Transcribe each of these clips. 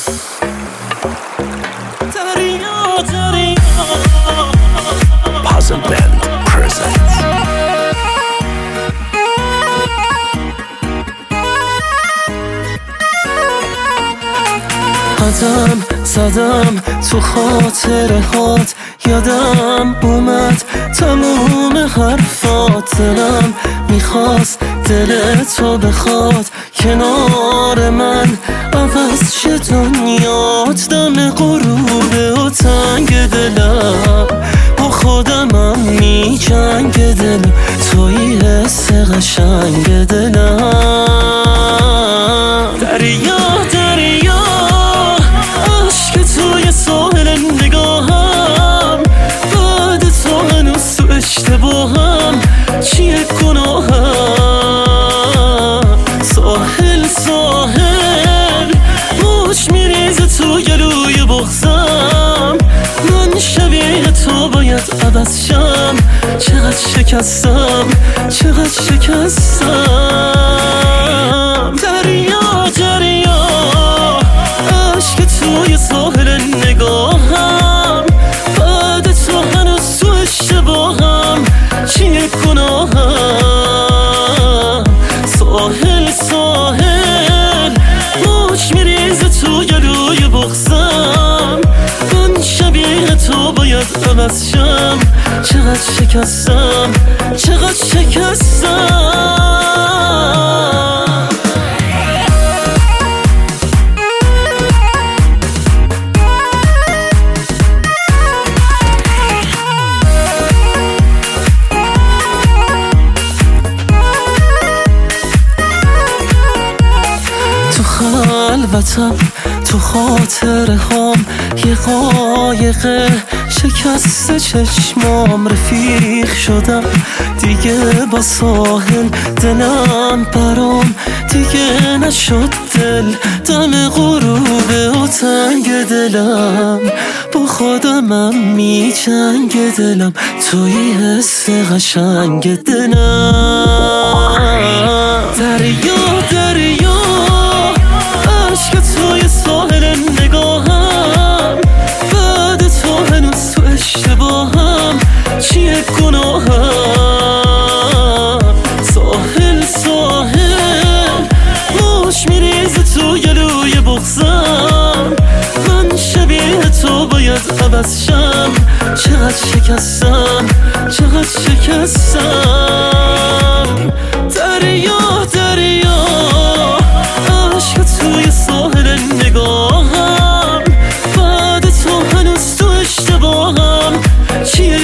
Puzzle Band presents قدم زدم تو خاطره هات، یادم اومد تموم حرفات. دلم میخواست دل تو بخواد کنار من، عوض شه دنیات. دم غروبه و تنگ دلم با خودمم می جنگ دلم، توی حس قشنگ دلم. دریا دریا عشق توی ساحل نگاهم، بعد تو هنوز تو اشتباهم. چیه گناهم؟ ساحل ساحل موج میریزه تو گلوی بغزم. من شبیه تو باید عوض شم، چقدر شکستم چقدر شکستم. دریا دریا عشق توی ساحل نگاهم، بعد تو هنوز تو اشتباهم. چیه گناهم؟ ساحل ساحل موج میریزه تو گلوی بغزم. من شبیه تو باید عوض شم، چقدر شکستم چقدر شکستم. تو خلوتم تو خاطره هام، یه قایق شکست چشمام. رفیق شدم دیگه با ساحل، دلم برام دیگه نشد دل. دم غروبه و تنگ دلم با خودمم می جنگ دلم، توی حس قشنگ دلم. دریا دریا عشق توی ساحل نگاهم، بعد تو هنوز تو اشتباهم. چیه گناهم؟ ساحل ساحل موج میریزه تو گلوی بغزم. من شبیه تو باید عوض شم، چقدر شکستم چقدر شکستم. دریا دریا عشق توی ساحل نگاهم، بعد تو هنوز تو اشتباهم. چیه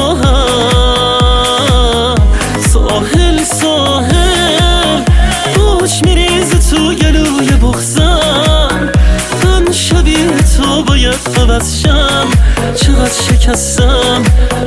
گناهم؟ ساحل ساحل موج میریزه تو گلوی بغزم. من شبیه تو باید عوض شم، چقدر شکستم